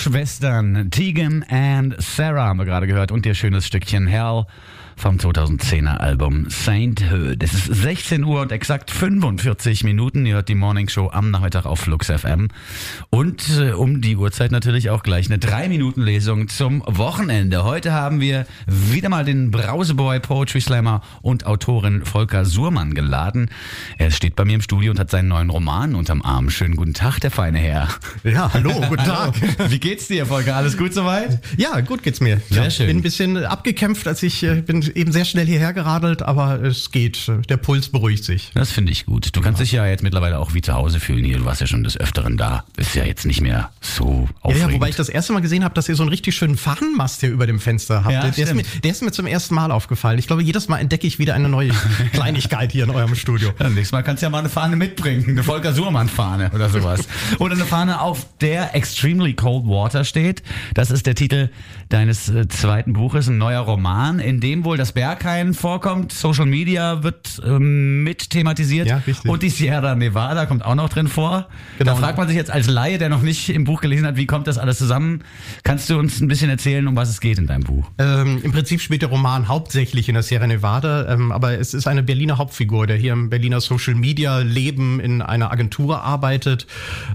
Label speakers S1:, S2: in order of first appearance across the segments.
S1: Schwestern Tegan and Sarah haben wir gerade gehört und ihr schönes Stückchen Hell vom 2010er Album Sainthood. Es ist 16 Uhr und exakt 45 Minuten. Ihr hört die Morning Show am Nachmittag auf Flux FM. Und um die Uhrzeit natürlich auch gleich eine 3-Minuten-Lesung zum Wochenende. Heute haben wir wieder mal den Brauseboy, Poetry Slammer und Autorin Volker Surmann geladen. Er steht bei mir im Studio und hat seinen neuen Roman unterm Arm. Schönen guten Tag, der feine Herr.
S2: Ja, hallo, guten Tag.
S1: Wie geht's dir, Volker? Alles gut soweit?
S2: Ja, gut geht's mir.
S1: Sehr schön.
S2: Bin ein bisschen abgekämpft, als ich bin eben sehr schnell hierher geradelt, aber es geht. Der Puls beruhigt sich.
S1: Das finde ich gut. Du kannst dich ja jetzt mittlerweile auch wie zu Hause fühlen hier. Du warst ja schon des Öfteren da. Ist ja jetzt nicht mehr so aufregend.
S2: Ja, wobei ich das erste Mal gesehen habe, dass ihr so einen richtig schönen Fahnenmast hier über dem Fenster habt.
S1: Ja,
S2: der ist mir zum ersten Mal aufgefallen. Ich glaube, jedes Mal entdecke ich wieder eine neue Kleinigkeit hier in eurem Studio.
S1: Ja, nächstes Mal kannst du ja mal eine Fahne mitbringen. Eine Volker Surmann-Fahne oder sowas. Oder eine Fahne, auf der Extremely Cold Water steht. Das ist der Titel deines zweiten Buches, ein neuer Roman, in dem wohl das Berghain vorkommt. Social Media wird mit thematisiert.
S2: Ja, richtig.
S1: Und die Sierra Nevada kommt auch noch drin vor.
S2: Genau.
S1: Da fragt man sich jetzt als Laie, der noch nicht im Buch gelesen hat, wie kommt das alles zusammen? Kannst du uns ein bisschen erzählen, um was es geht in deinem Buch?
S2: Im Prinzip spielt der Roman hauptsächlich in der Sierra Nevada, aber es ist eine Berliner Hauptfigur, der hier im Berliner Social Media Leben in einer Agentur arbeitet,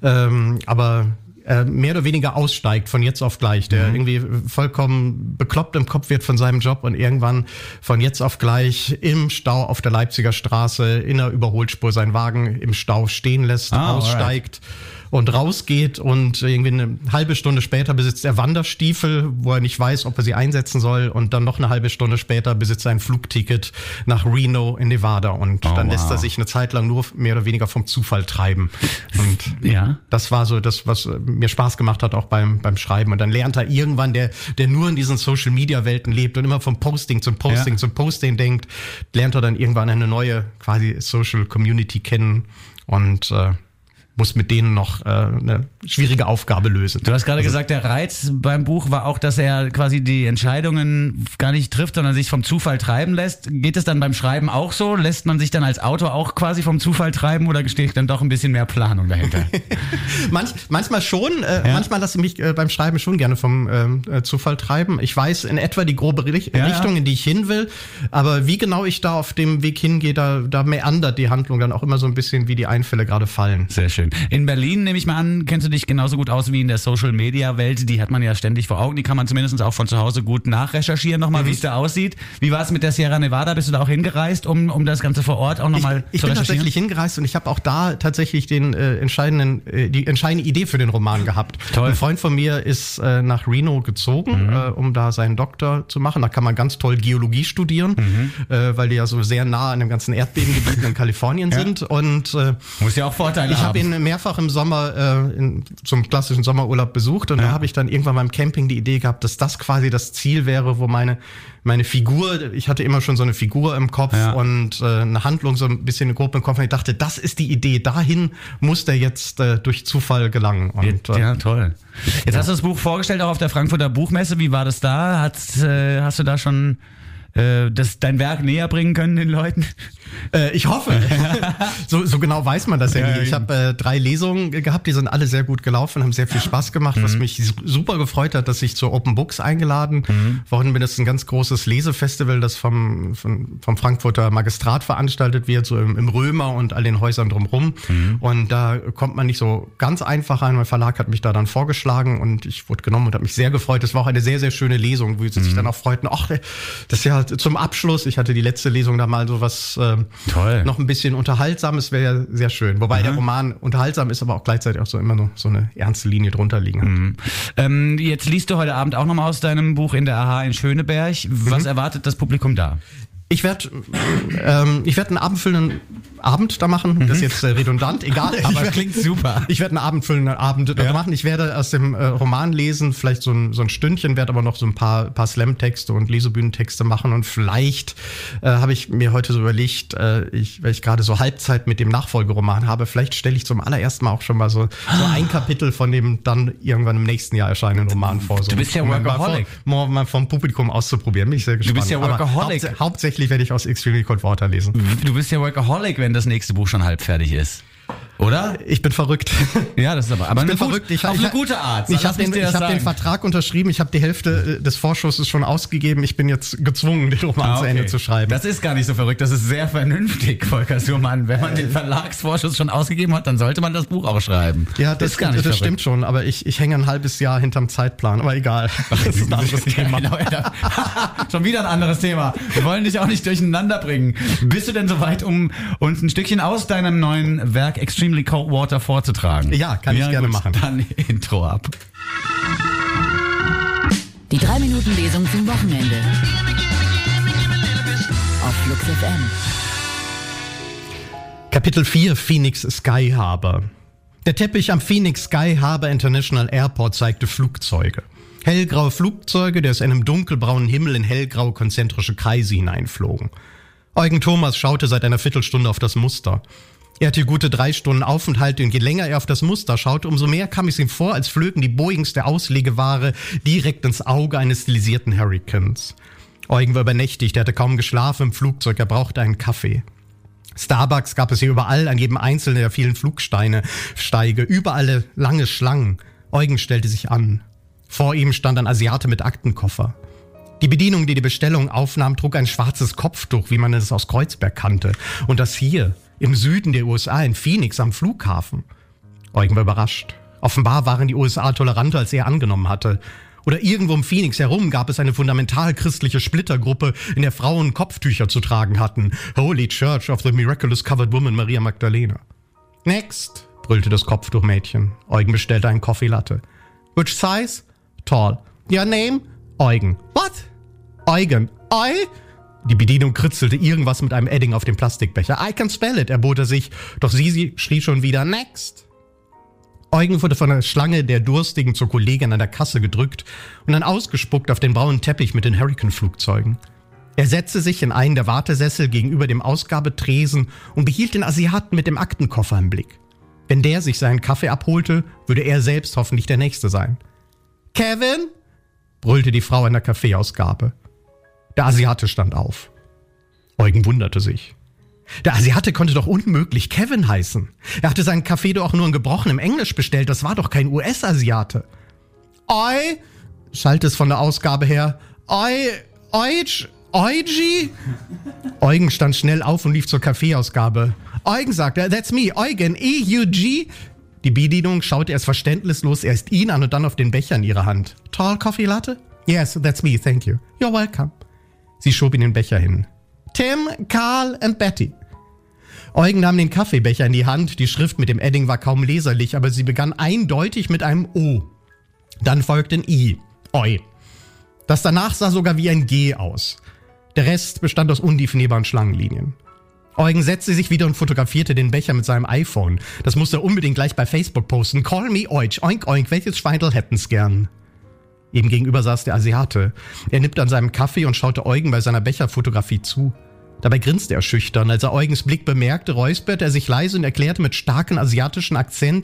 S2: aber mehr oder weniger aussteigt von jetzt auf gleich, der irgendwie vollkommen bekloppt im Kopf wird von seinem Job und irgendwann von jetzt auf gleich im Stau auf der Leipziger Straße in der Überholspur seinen Wagen im Stau stehen lässt, aussteigt. Und rausgeht und irgendwie eine halbe Stunde später besitzt er Wanderstiefel, wo er nicht weiß, ob er sie einsetzen soll, und dann noch eine halbe Stunde später besitzt er ein Flugticket nach Reno in Nevada und dann lässt er sich eine Zeit lang nur mehr oder weniger vom Zufall treiben. Und
S1: ja,
S2: das war so das, was mir Spaß gemacht hat auch beim Schreiben. Und dann lernt er irgendwann, der nur in diesen Social-Media-Welten lebt und immer vom Posting zum Posting denkt, lernt er dann irgendwann eine neue quasi Social Community kennen und muss mit denen noch eine schwierige Aufgabe lösen.
S1: Du hast gerade gesagt, der Reiz beim Buch war auch, dass er quasi die Entscheidungen gar nicht trifft, sondern sich vom Zufall treiben lässt. Geht es dann beim Schreiben auch so? Lässt man sich dann als Autor auch quasi vom Zufall treiben oder steht dann doch ein bisschen mehr Planung dahinter?
S2: Manchmal schon. Manchmal lasse ich mich beim Schreiben schon gerne vom Zufall treiben. Ich weiß in etwa die grobe Richtung, in die ich hin will. Aber wie genau ich da auf dem Weg hingehe, da meandert die Handlung dann auch immer so ein bisschen, wie die Einfälle gerade fallen.
S1: Sehr schön. In Berlin, nehme ich mal an, kennst du dich genauso gut aus wie in der Social-Media-Welt. Die hat man ja ständig vor Augen. Die kann man zumindest auch von zu Hause gut nachrecherchieren nochmal, wie es da aussieht. Wie war es mit der Sierra Nevada? Bist du da auch hingereist, um das Ganze vor Ort auch nochmal zu recherchieren?
S2: Ich bin tatsächlich hingereist und ich habe auch da tatsächlich die entscheidende Idee für den Roman gehabt.
S1: Toll.
S2: Ein Freund von mir ist nach Reno gezogen, um da seinen Doktor zu machen. Da kann man ganz toll Geologie studieren, weil die ja so sehr nah an dem ganzen Erdbebengebiet in Kalifornien sind. Und
S1: muss ja auch Vorteile haben.
S2: Ich habe ihn mehrfach im Sommer zum klassischen Sommerurlaub besucht und da habe ich dann irgendwann beim Camping die Idee gehabt, dass das quasi das Ziel wäre, wo meine Figur, ich hatte immer schon so eine Figur im Kopf und eine Handlung so ein bisschen grob im Kopf und ich dachte, das ist die Idee, dahin muss der jetzt durch Zufall gelangen. Und,
S1: ja, toll. Jetzt hast du das Buch vorgestellt, auch auf der Frankfurter Buchmesse. Wie war das da? Hast du da schon dein Werk näher bringen können den Leuten?
S2: Ich hoffe. So genau weiß man das ja nie. Ich habe 3 Lesungen gehabt, die sind alle sehr gut gelaufen, haben sehr viel Spaß gemacht, was mich super gefreut hat, dass ich zur Open Books eingeladen worden bin. Das ist ein ganz großes Lesefestival, das vom Frankfurter Magistrat veranstaltet wird, so im Römer und all den Häusern drumherum. Und da kommt man nicht so ganz einfach rein. Mein Verlag hat mich da dann vorgeschlagen und ich wurde genommen und habe mich sehr gefreut. Das war auch eine sehr, sehr schöne Lesung, wo sie sich dann auch freuten, ach, das ist ja zum Abschluss. Ich hatte die letzte Lesung da mal so was noch ein bisschen Unterhaltsames, wäre ja sehr schön. Wobei der Roman unterhaltsam ist, aber auch gleichzeitig auch so immer so eine ernste Linie drunter liegen hat.
S1: Jetzt liest du heute Abend auch nochmal aus deinem Buch in der AHA in Schöneberg. Was erwartet das Publikum da?
S2: Ich werde einen abendfüllenden Abend da machen. Das ist jetzt redundant, egal.
S1: Aber klingt super.
S2: Ich werde einen abendfüllenden Abend da machen. Ich werde aus dem Roman lesen, vielleicht so ein Stündchen, werde aber noch so ein paar Slam-Texte und Lesebühnentexte machen und vielleicht habe ich mir heute so überlegt, weil ich gerade so Halbzeit mit dem Nachfolgeroman habe, vielleicht stelle ich zum allerersten Mal auch schon mal so ein Kapitel von dem dann irgendwann im nächsten Jahr erscheinenden Roman vor. So,
S1: du bist ja Workaholic.
S2: Mal vom Publikum auszuprobieren, bin ich sehr gespannt.
S1: Du bist ja Workaholic.
S2: Aber hauptsächlich werde ich aus Extremely Cold Water lesen.
S1: Du bist ja Workaholic, wenn das nächste Buch schon halb fertig ist. Oder?
S2: Ich bin verrückt.
S1: Ja, das ist aber
S2: Ich bin verrückt.
S1: Auf eine gute Art.
S2: Ich habe den Vertrag unterschrieben, ich habe die Hälfte des Vorschusses schon ausgegeben. Ich bin jetzt gezwungen, den Roman zu Ende zu schreiben.
S1: Das ist gar nicht so verrückt, das ist sehr vernünftig, Volker Surmann. Wenn man den Verlagsvorschuss schon ausgegeben hat, dann sollte man das Buch auch schreiben.
S2: Ja, das stimmt schon, aber ich hänge ein halbes Jahr hinterm Zeitplan, aber egal. Das ist ein anderes Thema.
S1: Genau, schon wieder ein anderes Thema. Wir wollen dich auch nicht durcheinander bringen. Bist du denn soweit, um uns ein Stückchen aus deinem neuen Werk Extremely Cold Water vorzutragen?
S2: Ja, kann ich gerne machen.
S1: Dann Intro ab.
S3: Die 3-Minuten-Lesung zum Wochenende. Auf Flux FM.
S2: Kapitel 4, Phoenix Sky Harbor. Der Teppich am Phoenix Sky Harbor International Airport zeigte Flugzeuge. Hellgraue Flugzeuge, die aus einem dunkelbraunen Himmel in hellgraue konzentrische Kreise hineinflogen. Eugen Thomas schaute seit einer Viertelstunde auf das Muster. Er hatte gute 3 Stunden Aufenthalt und je länger er auf das Muster schaute, umso mehr kam es ihm vor, als flögen die Boeings der Auslegeware direkt ins Auge eines stilisierten Hurricanes. Eugen war übernächtigt, er hatte kaum geschlafen im Flugzeug, er brauchte einen Kaffee. Starbucks gab es hier überall, an jedem einzelnen der vielen Flugsteige, überall lange Schlangen. Eugen stellte sich an. Vor ihm stand ein Asiate mit Aktenkoffer. Die Bedienung, die die Bestellung aufnahm, trug ein schwarzes Kopftuch, wie man es aus Kreuzberg kannte. Und das hier, im Süden der USA, in Phoenix am Flughafen. Eugen war überrascht. Offenbar waren die USA toleranter, als er angenommen hatte. Oder irgendwo um Phoenix herum gab es eine fundamental christliche Splittergruppe, in der Frauen Kopftücher zu tragen hatten. Holy Church of the Miraculous Covered Woman Maria Magdalena. Next, brüllte das Kopftuchmädchen. Eugen bestellte einen Coffee Latte. Which size? Tall. Your name? Eugen. What? Eugen. Die Bedienung kritzelte irgendwas mit einem Edding auf dem Plastikbecher. I can spell it, erbot er sich, doch sie schrie schon wieder Next. Eugen wurde von der Schlange der Durstigen zur Kollegin an der Kasse gedrückt und dann ausgespuckt auf den braunen Teppich mit den Hurricane-Flugzeugen. Er setzte sich in einen der Wartesessel gegenüber dem Ausgabetresen und behielt den Asiaten mit dem Aktenkoffer im Blick. Wenn der sich seinen Kaffee abholte, würde er selbst hoffentlich der Nächste sein. Kevin? Brüllte die Frau an der Kaffeeausgabe. Der Asiate stand auf. Eugen wunderte sich. Der Asiate konnte doch unmöglich Kevin heißen. Er hatte seinen Kaffee doch auch nur in gebrochenem Englisch bestellt. Das war doch kein US-Asiate. Oi, schallte es von der Ausgabe her. Eugi? Eugen stand schnell auf und lief zur Kaffeeausgabe. Eugen sagte, that's me, Eugen, E-U-G. Die Bedienung schaute erst verständnislos erst ihn an und dann auf den Becher in ihrer Hand. Tall coffee latte? Yes, that's me, thank you. You're welcome. Sie schob ihm den Becher hin. Tim, Carl and Betty. Eugen nahm den Kaffeebecher in die Hand. Die Schrift mit dem Edding war kaum leserlich, aber sie begann eindeutig mit einem O. Dann folgte ein I. Oi. Das danach sah sogar wie ein G aus. Der Rest bestand aus undefinierbaren Schlangenlinien. Eugen setzte sich wieder und fotografierte den Becher mit seinem iPhone. Das musste er unbedingt gleich bei Facebook posten. Call me Oich, oink oink, welches Schweindel hätten's gern? Ihm gegenüber saß der Asiate. Er nippte an seinem Kaffee und schaute Eugen bei seiner Becherfotografie zu. Dabei grinste er schüchtern. Als er Eugens Blick bemerkte, räusperte er sich leise und erklärte mit starkem asiatischen Akzent,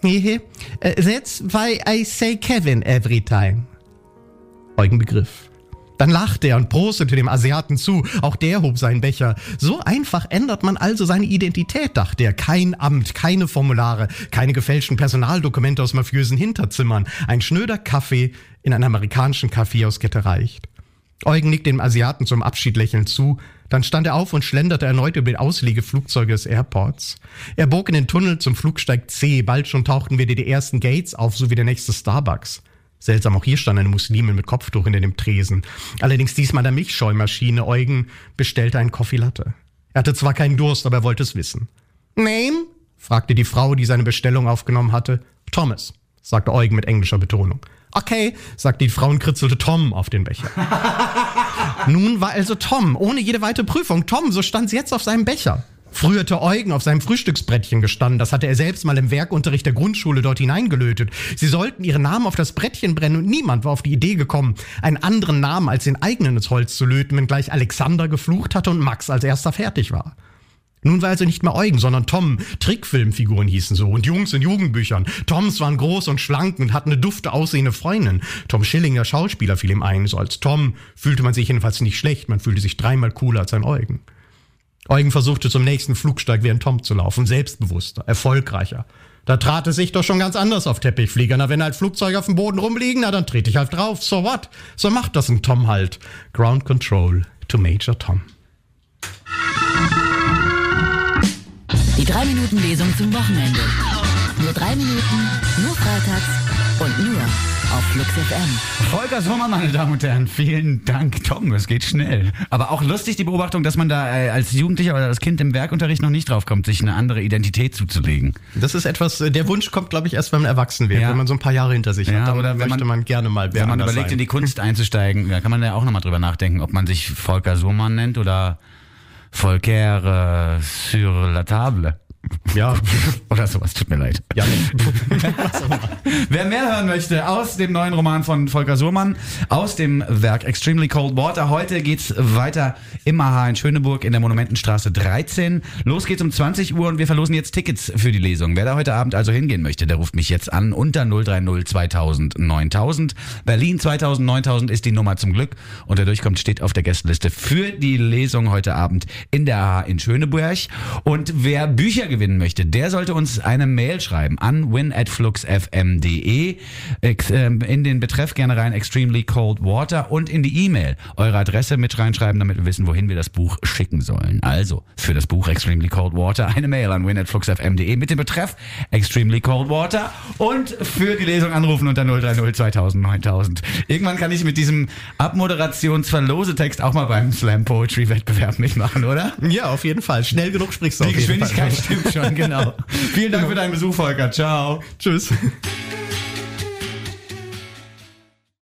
S2: that's why I say Kevin every time. Eugen begriff. Dann lachte er und prostete dem Asiaten zu. Auch der hob seinen Becher. So einfach ändert man also seine Identität, dachte er. Kein Amt, keine Formulare, keine gefälschten Personaldokumente aus mafiösen Hinterzimmern. Ein schnöder Kaffee in einer amerikanischen Kaffeehauskette reicht. Eugen nickte dem Asiaten zum Abschied lächelnd zu. Dann stand er auf und schlenderte erneut über die Auslegeflugzeuge des Airports. Er bog in den Tunnel zum Flugsteig C. Bald schon tauchten wieder die ersten Gates auf, sowie der nächste Starbucks. Seltsam, auch hier stand eine Muslimin mit Kopftuch hinter dem Tresen. Allerdings diesmal der Milchschäumaschine. Eugen bestellte einen Coffee Latte. Er hatte zwar keinen Durst, aber er wollte es wissen. Name? Fragte die Frau, die seine Bestellung aufgenommen hatte. Thomas, sagte Eugen mit englischer Betonung. Okay, sagte die Frau und kritzelte Tom auf den Becher. Nun war also Tom, ohne jede weitere Prüfung. Tom, so stand es jetzt auf seinem Becher. Früher hatte Eugen auf seinem Frühstücksbrettchen gestanden. Das hatte er selbst mal im Werkunterricht der Grundschule dort hineingelötet. Sie sollten ihren Namen auf das Brettchen brennen und niemand war auf die Idee gekommen, einen anderen Namen als den eigenen ins Holz zu löten, wenngleich Alexander geflucht hatte und Max als erster fertig war. Nun war also nicht mehr Eugen, sondern Tom. Trickfilmfiguren hießen so und Jungs in Jugendbüchern. Toms waren groß und schlank und hatten eine dufte aussehende Freundin. Tom Schilling, der Schauspieler, fiel ihm ein. So als Tom fühlte man sich jedenfalls nicht schlecht. Man fühlte sich 3-mal cooler als ein Eugen. Eugen versuchte zum nächsten Flugsteig wie ein Tom zu laufen, selbstbewusster, erfolgreicher. Da trat es sich doch schon ganz anders auf Teppichflieger. Na, wenn halt Flugzeuge auf dem Boden rumliegen, na, dann trete ich halt drauf. So what? So macht das ein Tom halt. Ground Control to Major Tom.
S3: Die 3-Minuten-Lesung zum Wochenende. Nur 3 Minuten, nur freitags und nur auf Flux FM.
S1: Volker Sommer, meine Damen und Herren, vielen Dank. Tom, es geht schnell. Aber auch lustig die Beobachtung, dass man da als Jugendlicher oder als Kind im Werkunterricht noch nicht drauf kommt, sich eine andere Identität zuzulegen.
S2: Das ist etwas, der Wunsch kommt, glaube ich, erst, wenn man erwachsen wird, wenn man so ein paar Jahre hinter sich hat. Dann
S1: oder
S2: möchte man gerne mal
S1: wenn man überlegt, in die Kunst einzusteigen, da kann man ja auch nochmal drüber nachdenken, ob man sich Volker Sommer nennt oder Volker sur la table.
S2: Ja.
S1: Oder sowas, tut mir leid.
S2: Ja.
S1: Wer mehr hören möchte aus dem neuen Roman von Volker Surmann, aus dem Werk Extremely Cold Water, heute geht's weiter im AHA in Schöneburg in der Monumentenstraße 13. Los geht's um 20 Uhr und wir verlosen jetzt Tickets für die Lesung. Wer da heute Abend also hingehen möchte, der ruft mich jetzt an unter 030 2000 9000. Berlin 2000 9000 ist die Nummer zum Glück und wer durchkommt, steht auf der Gästeliste für die Lesung heute Abend in der AHA in Schöneburg. Und wer Bücher gewinnen möchte, der sollte uns eine Mail schreiben an win@fluxfm.de. In den Betreff gerne rein Extremely Cold Water und in die E-Mail eure Adresse mit reinschreiben, damit wir wissen, wohin wir das Buch schicken sollen. Also für das Buch Extremely Cold Water eine Mail an win@fluxfm.de mit dem Betreff Extremely Cold Water und für die Lesung anrufen unter 030 2000 9000. Irgendwann kann ich mit diesem Abmoderationsverlosetext auch mal beim Slam Poetry Wettbewerb mitmachen, oder?
S2: Ja, auf jeden Fall. Schnell genug sprichst du.
S1: Die Geschwindigkeit stimmt schon, genau. Vielen Dank für deinen Besuch, Volker. Ciao.
S2: Tschüss.